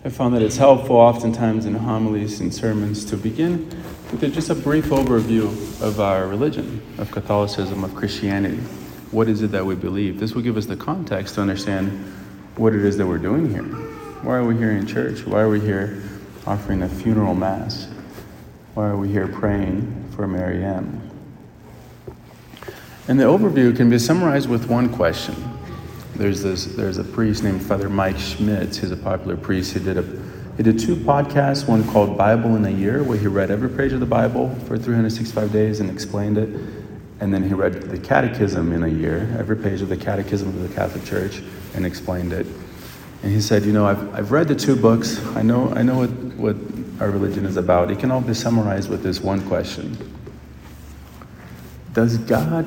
I found that it's helpful oftentimes in homilies and sermons to begin with just a brief overview of our religion, of Catholicism, of Christianity. What is it that we believe? This will give us the context to understand what it is that we're doing here. Why are we here in church? Why are we here offering a funeral mass? Why are we here praying for Mary Ann? And the overview can be summarized with one question. There's a priest named Father Mike Schmitz. He's a popular priest. He did two podcasts, one called Bible in a Year, where he read every page of the Bible for 365 days and explained it. And then he read the Catechism in a year, every page of the Catechism of the Catholic Church, and explained it. And he said, I've read the two books. I know what our religion is about. It can all be summarized with this one question. Does God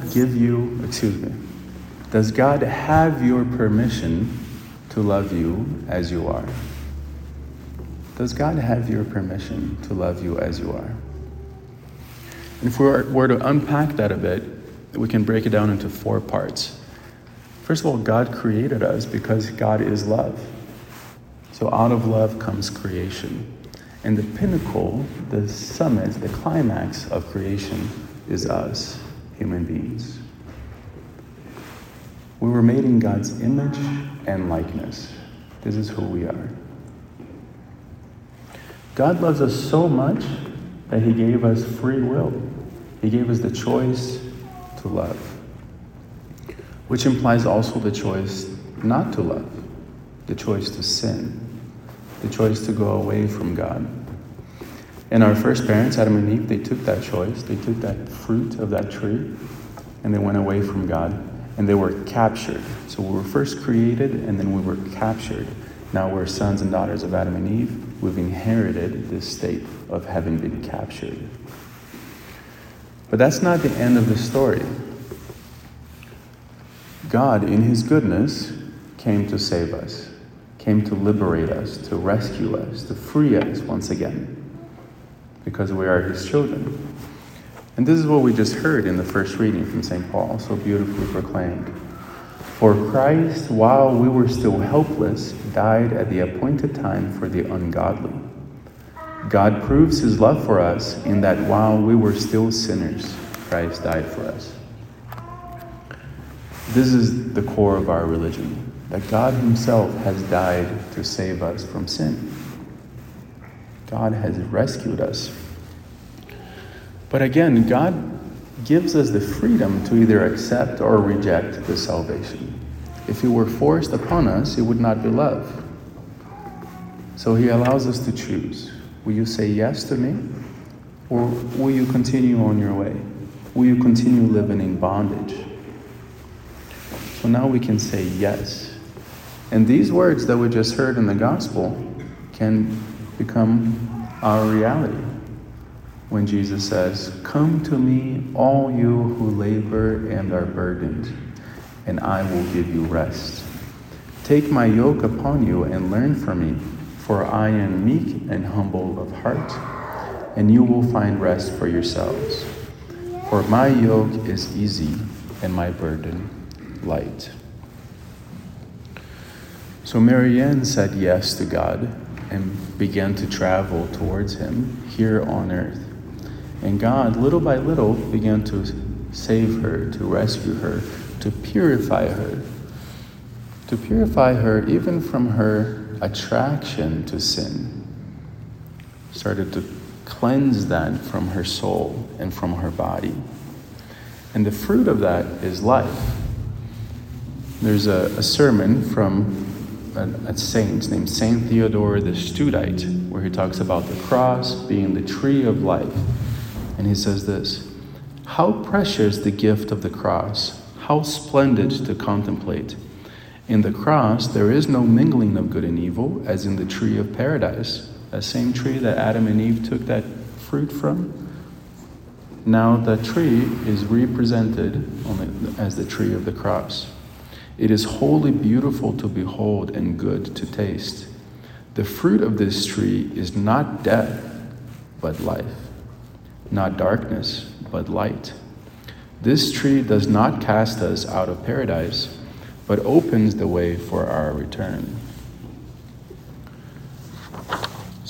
have your permission to love you as you are? Does God have your permission to love you as you are? And if we were to unpack that a bit, we can break it down into 4 parts. First of all, God created us because God is love. So out of love comes creation. And the pinnacle, the summit, the climax of creation is us, human beings. We were made in God's image and likeness. This is who we are. God loves us so much that he gave us free will. He gave us the choice to love, which implies also the choice not to love, the choice to sin, the choice to go away from God. And our first parents, Adam and Eve, they took that choice. They took that fruit of that tree and they went away from God. And they were captured. So we were first created and then we were captured. Now we're sons and daughters of Adam and Eve. We've inherited this state of having been captured. But that's not the end of the story. God, in his goodness, came to save us, came to liberate us, to rescue us, to free us once again, because we are his children. And this is what we just heard in the first reading from St. Paul, so beautifully proclaimed. For Christ, while we were still helpless, died at the appointed time for the ungodly. God proves his love for us in that while we were still sinners, Christ died for us. This is the core of our religion, that God himself has died to save us from sin. God has rescued us. But again, God gives us the freedom to either accept or reject this salvation. If it were forced upon us, it would not be love. So he allows us to choose. Will you say yes to me? Or will you continue on your way? Will you continue living in bondage? So now we can say yes. And these words that we just heard in the gospel can become our reality. When Jesus says, "Come to me, all you who labor and are burdened, and I will give you rest. Take my yoke upon you and learn from me, for I am meek and humble of heart, and you will find rest for yourselves. For my yoke is easy and my burden light." So Mary Ann said yes to God and began to travel towards him here on earth. And God, little by little, began to save her, to rescue her, to purify her even from her attraction to sin. Started to cleanse that from her soul and from her body. And the fruit of that is life. There's a sermon from a saint named Saint Theodore the Studite, where he talks about the cross being the tree of life. And he says this: "How precious the gift of the cross, how splendid to contemplate. In the cross there is no mingling of good and evil, as in the tree of paradise," that same tree that Adam and Eve took that fruit from. Now the tree is represented as the tree of the cross. "It is wholly beautiful to behold and good to taste. The fruit of this tree is not death, but life. Not darkness, but light. This tree does not cast us out of paradise, but opens the way for our return."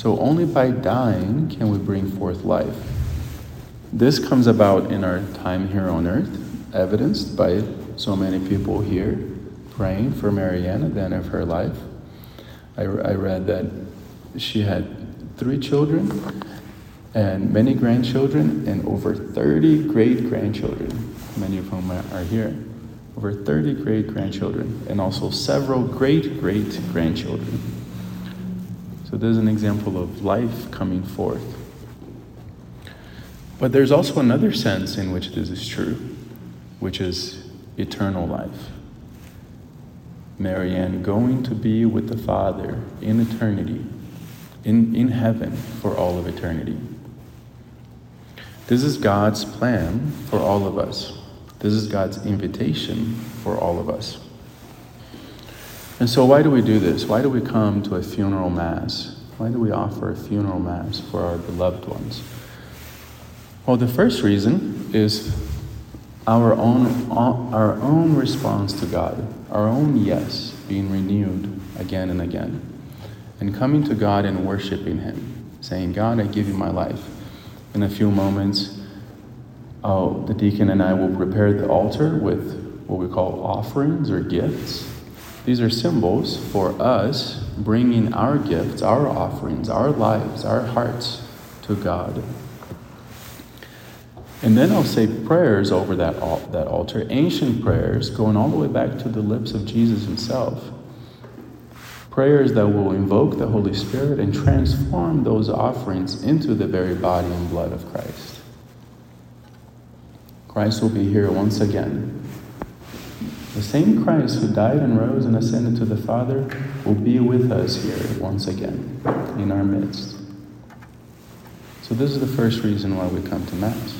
So only by dying can we bring forth life. This comes about in our time here on earth, evidenced by so many people here praying for Marianne at the end of her life. I read that she had 3 children and many grandchildren and over 30 great-grandchildren, many of whom are here. Over 30 great-grandchildren and also several great-great-grandchildren. So there's an example of life coming forth. But there's also another sense in which this is true, which is eternal life. Marianne going to be with the Father in eternity, in heaven for all of eternity. This is God's plan for all of us. This is God's invitation for all of us. And so why do we do this? Why do we come to a funeral mass? Why do we offer a funeral mass for our beloved ones? Well, the first reason is our own response to God, our own yes being renewed again and again, and coming to God and worshiping Him, saying, God, I give you my life. In a few moments, the deacon and I will prepare the altar with what we call offerings or gifts. These are symbols for us bringing our gifts, our offerings, our lives, our hearts to God. And then I'll say prayers over that altar, ancient prayers going all the way back to the lips of Jesus Himself. Prayers that will invoke the Holy Spirit and transform those offerings into the very body and blood of Christ. Christ will be here once again. The same Christ who died and rose and ascended to the Father will be with us here once again in our midst. So this is the first reason why we come to Mass.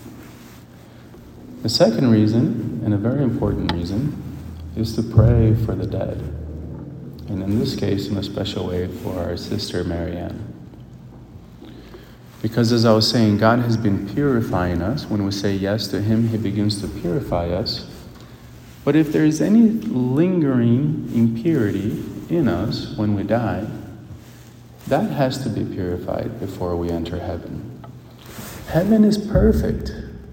The second reason, and a very important reason, is to pray for the dead. And in this case, in a special way, for our sister Marianne. Because as I was saying, God has been purifying us. When we say yes to Him, He begins to purify us. But if there is any lingering impurity in us when we die, that has to be purified before we enter heaven. Heaven is perfect.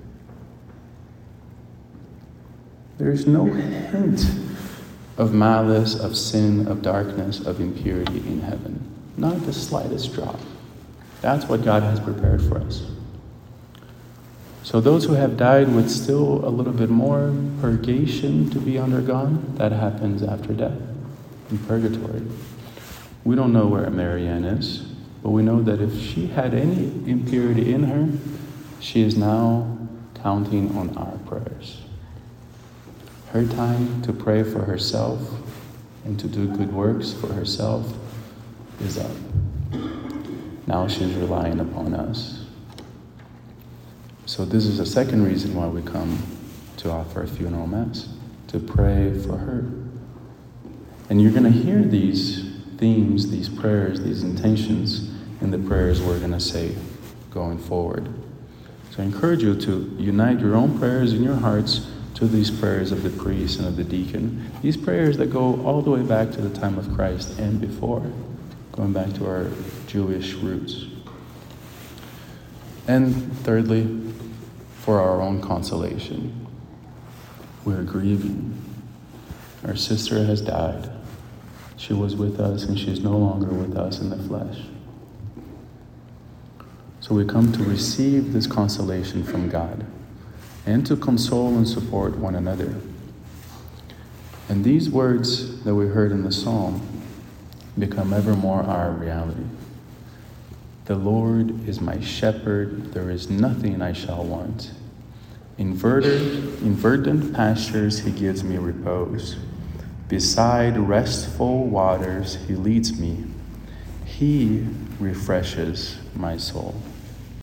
There's no hint of malice, of sin, of darkness, of impurity in heaven. Not the slightest drop. That's what God has prepared for us. So those who have died with still a little bit more purgation to be undergone, that happens after death, in purgatory. We don't know where Marianne is, but we know that if she had any impurity in her, she is now counting on our prayers. Her time to pray for herself and to do good works for herself is up. Now she's relying upon us. So this is the second reason why we come to offer a funeral mass, to pray for her. And you're going to hear these themes, these prayers, these intentions in the prayers we're going to say going forward. So I encourage you to unite your own prayers in your hearts to these prayers of the priest and of the deacon. These prayers that go all the way back to the time of Christ and before, going back to our Jewish roots. And thirdly, for our own consolation. We're grieving. Our sister has died. She was with us and she's no longer with us in the flesh. So we come to receive this consolation from God and to console and support one another. And these words that we heard in the psalm become ever more our reality. The Lord is my shepherd, there is nothing I shall want. In verdant pastures He gives me repose. Beside restful waters He leads me. He refreshes my soul.